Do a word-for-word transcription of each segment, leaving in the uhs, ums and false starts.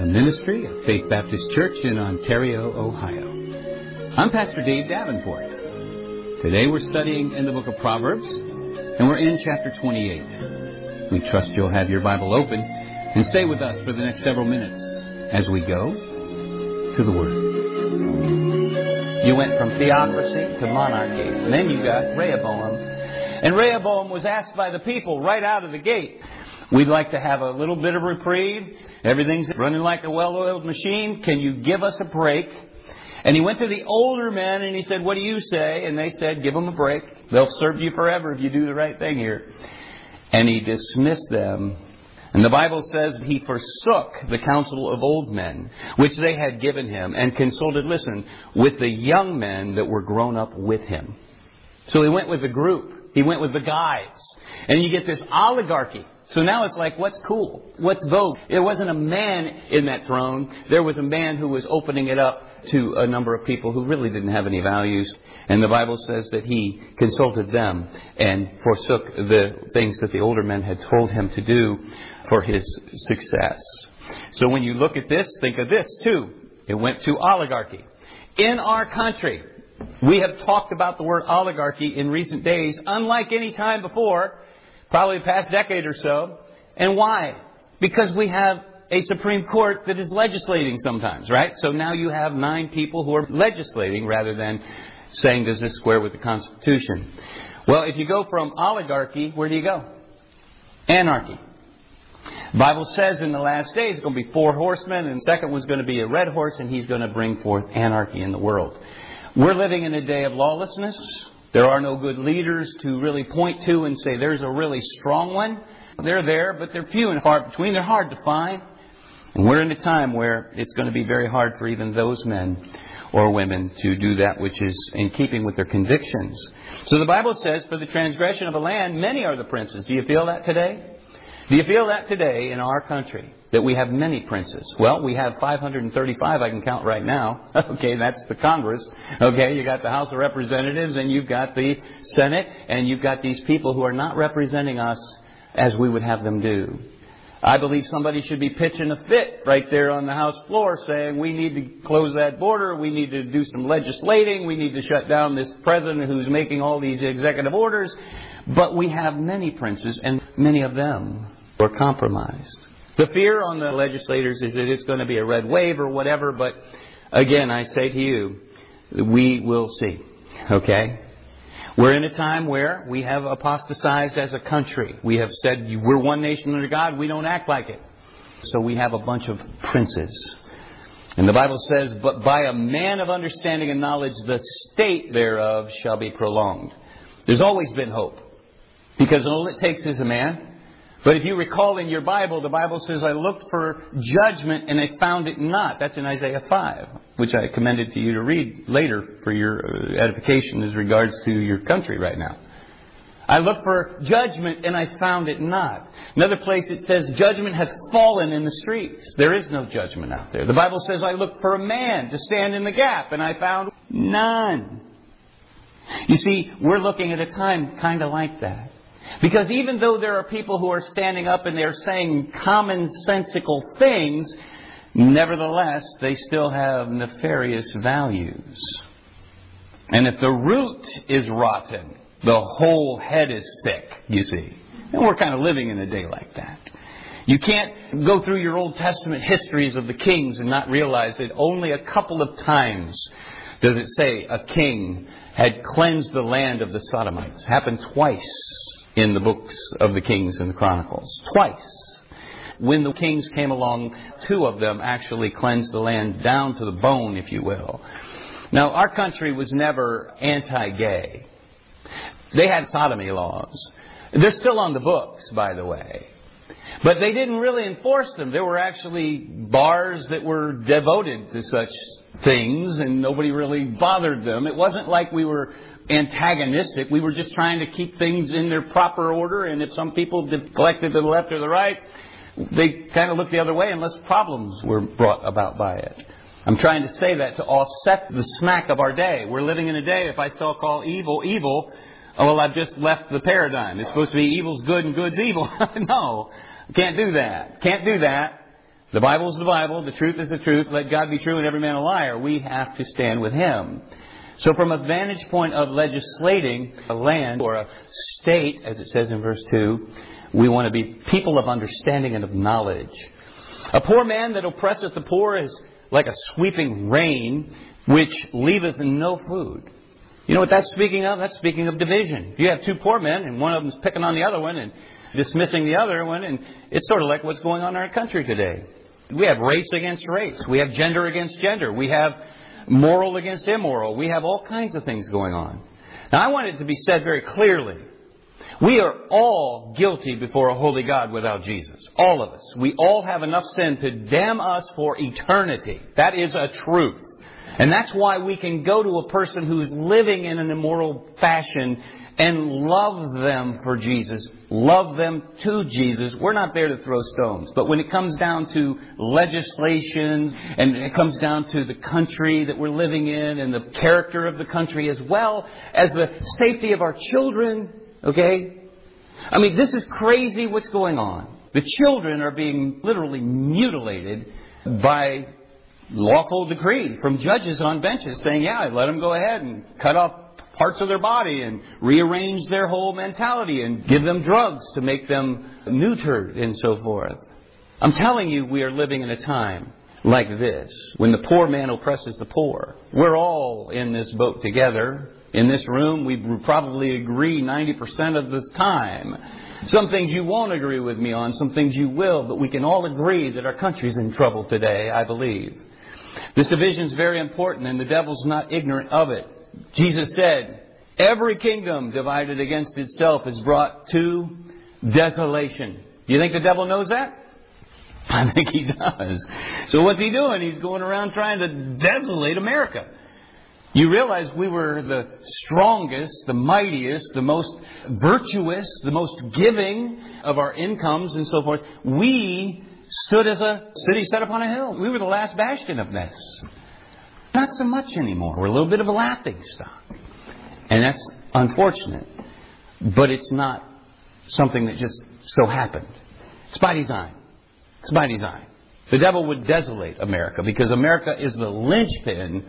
ministry of Faith Baptist Church in Ontario, Ohio. I'm Pastor Dave Davenport. Today we're studying in the book of Proverbs, and we're in chapter twenty-eight. We trust you'll have your Bible open and stay with us for the next several minutes as we go to the Word. You went from theocracy to monarchy, and then you got Rehoboam. And Rehoboam was asked by the people right out of the gate, we'd like to have a little bit of reprieve. Everything's running like a well-oiled machine. Can you give us a break? And he went to the older men and he said, what do you say? And they said, give them a break. They'll serve you forever if you do the right thing here. And he dismissed them. And the Bible says he forsook the counsel of old men, which they had given him, and consulted, listen, with the young men that were grown up with him. So he went with the group. He went with the guys. And you get this oligarchy. So now it's like, what's cool? What's vogue? There wasn't a man in that throne. There was a man who was opening it up to a number of people who really didn't have any values. And the Bible says that he consulted them and forsook the things that the older men had told him to do for his success. So when you look at this, think of this too. It went to oligarchy. In our country, we have talked about the word oligarchy in recent days, unlike any time before. Probably the past decade or so. And why? Because we have a Supreme Court that is legislating sometimes, right? So now you have nine people who are legislating rather than saying, does this square with the Constitution? Well, if you go from oligarchy, where do you go? Anarchy. The Bible says in the last days it's going to be four horsemen, and the second one's going to be a red horse, and he's going to bring forth anarchy in the world. We're living in a day of lawlessness. There are no good leaders to really point to and say there's a really strong one. They're there, but they're few and far between. They're hard to find. And we're in a time where it's going to be very hard for even those men or women to do that which is in keeping with their convictions. So the Bible says, for the transgression of a land, many are the princes. Do you feel that today? Do you feel that today in our country, that we have many princes? Well, we have five hundred thirty-five I can count right now. Okay, that's the Congress. Okay, you got the House of Representatives and you've got the Senate, and you've got these people who are not representing us as we would have them do. I believe somebody should be pitching a fit right there on the House floor saying we need to close that border, we need to do some legislating, we need to shut down this president who's making all these executive orders. But we have many princes, and many of them were compromised. The fear on the legislators is that it's going to be a red wave or whatever. But again, I say to you, we will see. Okay? We're in a time where we have apostatized as a country. We have said we're one nation under God. We don't act like it. So we have a bunch of princes. And the Bible says, but by a man of understanding and knowledge, the state thereof shall be prolonged. There's always been hope. Because all it takes is a man. But if you recall in your Bible, the Bible says, I looked for judgment and I found it not. That's in Isaiah five, which I commended to you to read later for your edification as regards to your country right now. I looked for judgment and I found it not. Another place it says, judgment hath fallen in the streets. There is no judgment out there. The Bible says, I looked for a man to stand in the gap and I found none. You see, we're looking at a time kind of like that. Because even though there are people who are standing up and they're saying commonsensical things, nevertheless, they still have nefarious values. And if the root is rotten, the whole head is sick, you see. And we're kind of living in a day like that. You can't go through your Old Testament histories of the kings and not realize that only a couple of times does it say a king had cleansed the land of the Sodomites. It happened twice in the books of the Kings and the Chronicles. Twice. When the kings came along, two of them actually cleansed the land down to the bone, if you will. Now, our country was never anti-gay. They had sodomy laws. They're still on the books, by the way. But they didn't really enforce them. There were actually bars that were devoted to such things, and nobody really bothered them. It wasn't like we were antagonistic. We were just trying to keep things in their proper order, and if some people deflected to the left or the right, they kind of looked the other way unless problems were brought about by it. I'm trying to say that to offset the smack of our day. We're living in a day, if I still call evil evil, oh, well, I've just left the paradigm. It's supposed to be evil's good and good's evil. No, can't do that. Can't do that. The Bible is the Bible. The truth is the truth. Let God be true and every man a liar. We have to stand with Him. So from a vantage point of legislating a land or a state, as it says in verse two, we want to be people of understanding and of knowledge. A poor man that oppresseth the poor is like a sweeping rain, which leaveth no food. You know what that's speaking of? That's speaking of division. You have two poor men, and one of them's picking on the other one and dismissing the other one, and it's sort of like what's going on in our country today. We have race against race. We have gender against gender. We have moral against immoral. We have all kinds of things going on. Now, I want it to be said very clearly. We are all guilty before a holy God without Jesus. All of us. We all have enough sin to damn us for eternity. That is a truth. And that's why we can go to a person who's living in an immoral fashion and love them for Jesus. Love them to Jesus. We're not there to throw stones. But when it comes down to legislation and it comes down to the country that we're living in and the character of the country as well as the safety of our children, okay? I mean, this is crazy what's going on. The children are being literally mutilated by lawful decree from judges on benches saying, yeah, let them go ahead and cut off parts of their body and rearrange their whole mentality and give them drugs to make them neutered and so forth. I'm telling you, we are living in a time like this when the poor man oppresses the poor. We're all in this boat together. In this room, we probably agree ninety percent of the time. Some things you won't agree with me on, some things you will, but we can all agree that our country's in trouble today, I believe. This division is very important, and the devil's not ignorant of it. Jesus said, every kingdom divided against itself is brought to desolation. Do you think the devil knows that? I think he does. So what's he doing? He's going around trying to desolate America. You realize we were the strongest, the mightiest, the most virtuous, the most giving of our incomes and so forth. We stood as a city set upon a hill. We were the last bastion of this. Not so much anymore. We're a little bit of a laughing stock. And that's unfortunate. But it's not something that just so happened. It's by design. It's by design. The devil would desolate America because America is the linchpin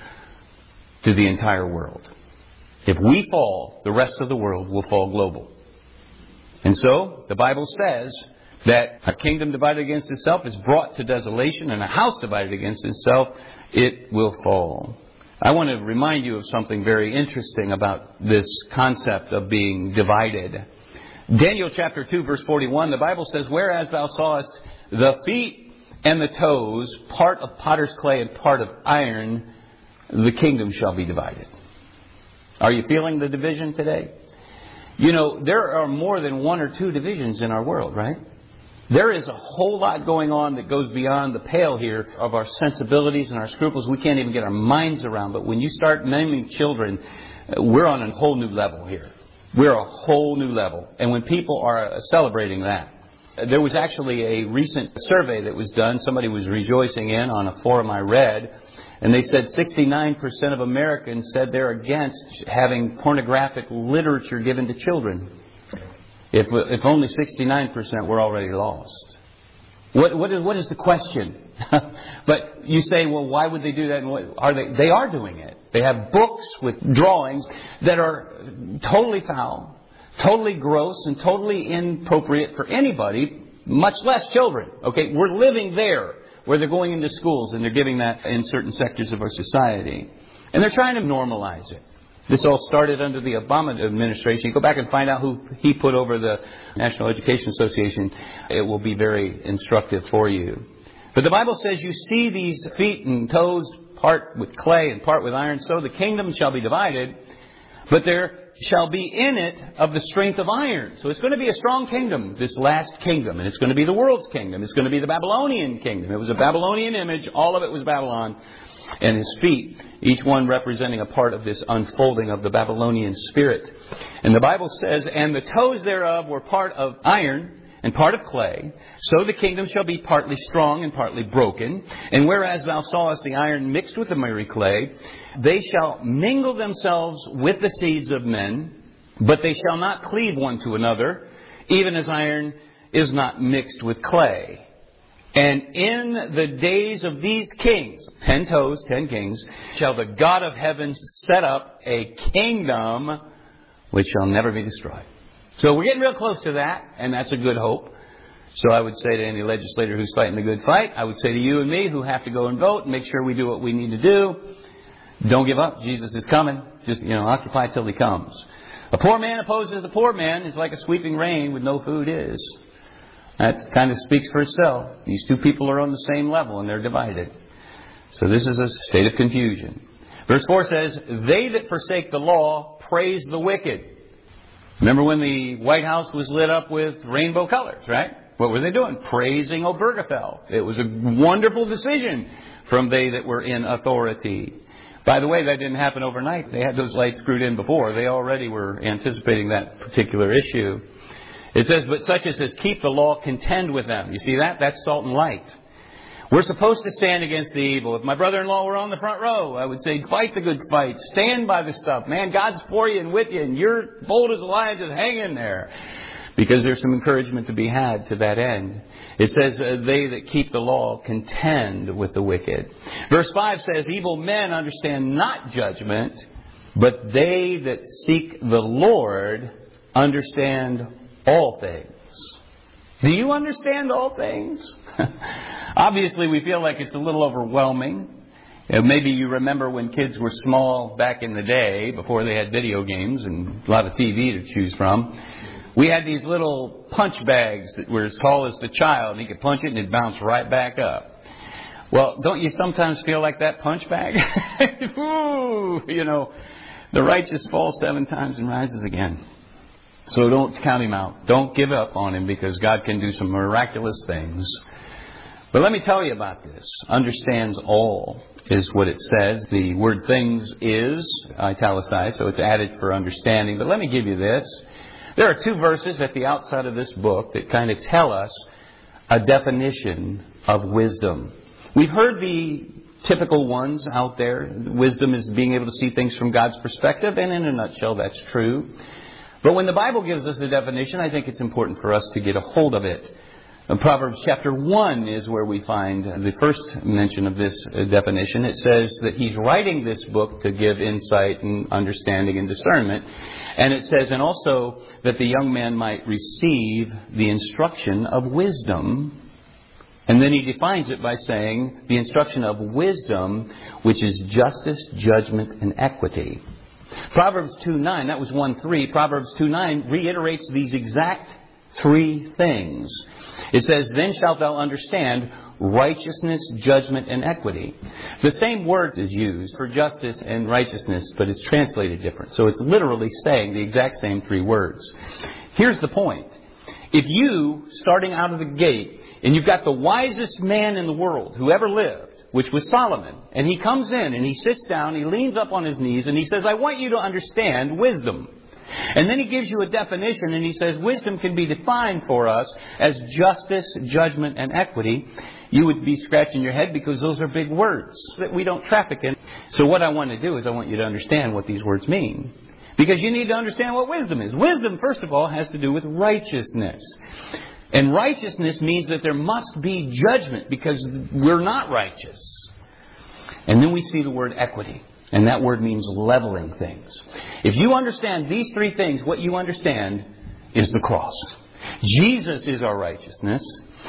to the entire world. If we fall, the rest of the world will fall global. And so, the Bible says that a kingdom divided against itself is brought to desolation, and a house divided against itself, it will fall. I want to remind you of something very interesting about this concept of being divided. Daniel chapter two, verse forty-one, the Bible says, whereas thou sawest the feet and the toes, part of potter's clay and part of iron, the kingdom shall be divided. Are you feeling the division today? You know, there are more than one or two divisions in our world, right? There is a whole lot going on that goes beyond the pale here of our sensibilities and our scruples. We can't even get our minds around. But when you start naming children, we're on a whole new level here. We're a whole new level. And when people are celebrating that, there was actually a recent survey that was done. Somebody was rejoicing in on a forum I read. And they said sixty-nine percent of Americans said they're against having pornographic literature given to children. If if only sixty-nine percent were already lost. What what is what is the question? But you say, well, why would they do that? And what, are they? They are doing it. They have books with drawings that are totally foul, totally gross, and totally inappropriate for anybody, much less children. Okay, we're living there, where they're going into schools and they're giving that in certain sectors of our society. And they're trying to normalize it. This all started under the Obama administration. You go back and find out who he put over the National Education Association. It will be very instructive for you. But the Bible says you see these feet and toes, part with clay and part with iron. So the kingdom shall be divided, but there shall be in it of the strength of iron. So it's going to be a strong kingdom, this last kingdom. And it's going to be the world's kingdom. It's going to be the Babylonian kingdom. It was a Babylonian image. All of it was Babylon. And his feet, each one representing a part of this unfolding of the Babylonian spirit. And the Bible says, and the toes thereof were part of iron and part of clay. So the kingdom shall be partly strong and partly broken. And whereas thou sawest the iron mixed with the miry clay, they shall mingle themselves with the seeds of men, but they shall not cleave one to another, even as iron is not mixed with clay. And in the days of these kings, ten toes, ten kings, shall the God of heaven set up a kingdom which shall never be destroyed. So we're getting real close to that, and that's a good hope. So I would say to any legislator who's fighting the good fight, I would say to you and me who have to go and vote and make sure we do what we need to do, don't give up. Jesus is coming. Just, you know, occupy till he comes. A poor man opposes a poor man is like a sweeping rain with no food is. That kind of speaks for itself. These two people are on the same level and they're divided. So this is a state of confusion. Verse four says, they that forsake the law praise the wicked. Remember when the White House was lit up with rainbow colors, right? What were they doing? Praising Obergefell. It was a wonderful decision from they that were in authority. By the way, that didn't happen overnight. They had those lights screwed in before. They already were anticipating that particular issue. It says, but such as says, keep the law, contend with them. You see that? That's salt and light. We're supposed to stand against the evil. If my brother-in-law were on the front row, I would say, fight the good fight. Stand by the stuff. Man, God's for you and with you, and you're bold as a lion, just hang in there. Because there's some encouragement to be had to that end. It says, uh, they that keep the law contend with the wicked. Verse five says, evil men understand not judgment, but they that seek the Lord understand all things. Do you understand all things? Obviously, we feel like it's a little overwhelming. You know, maybe you remember when kids were small back in the day, before they had video games and a lot of T V to choose from. We had these little punch bags that were as tall as the child. And he could punch it and it'd bounce right back up. Well, don't you sometimes feel like that punch bag? Ooh, you know, the righteous falls seven times and rises again. So don't count him out. Don't give up on him because God can do some miraculous things. But let me tell you about this. Understands all is what it says. The word things is italicized, so it's added for understanding. But let me give you this. There are two verses at the outside of this book that kind of tell us a definition of wisdom. We've heard the typical ones out there. Wisdom is being able to see things from God's perspective, and in a nutshell, that's true. But when the Bible gives us a definition, I think it's important for us to get a hold of it. In Proverbs chapter one is where we find the first mention of this definition. It says that he's writing this book to give insight and understanding and discernment. And it says, and also that the young man might receive the instruction of wisdom. And then he defines it by saying the instruction of wisdom, which is justice, judgment, and equity. Proverbs two nine, that was one three. Proverbs two nine reiterates these exact three things. It says, then shalt thou understand righteousness, judgment, and equity. The same word is used for justice and righteousness, but it's translated different. So it's literally saying the exact same three words. Here's the point. If you, starting out of the gate, and you've got the wisest man in the world who ever lived, which was Solomon, and he comes in and he sits down, he leans up on his knees, and he says, I want you to understand wisdom. And then he gives you a definition, and he says wisdom can be defined for us as justice, judgment, and equity. You would be scratching your head because those are big words that we don't traffic in. So what I want to do is I want you to understand what these words mean. Because you need to understand what wisdom is. Wisdom, first of all, has to do with righteousness. And righteousness means that there must be judgment because we're not righteous. And then we see the word equity. And that word means leveling things. If you understand these three things, what you understand is the cross. Jesus is our righteousness.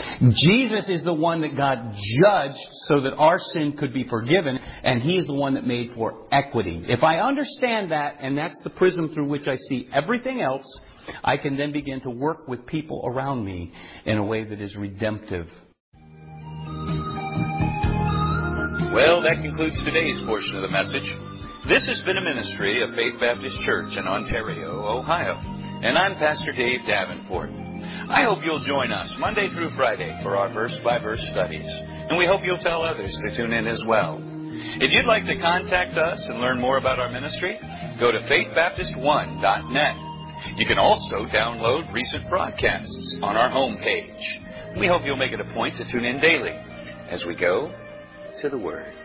Jesus is the one that God judged so that our sin could be forgiven. And He is the one that made for equity. If I understand that, and that's the prism through which I see everything else, I can then begin to work with people around me in a way that is redemptive. Well, that concludes today's portion of the message. This has been a ministry of Faith Baptist Church in Ontario, Ohio. And I'm Pastor Dave Davenport. I hope you'll join us Monday through Friday for our verse-by-verse studies. And we hope you'll tell others to tune in as well. If you'd like to contact us and learn more about our ministry, go to faith baptist one dot net. You can also download recent broadcasts on our homepage. We hope you'll make it a point to tune in daily as we go to the Word.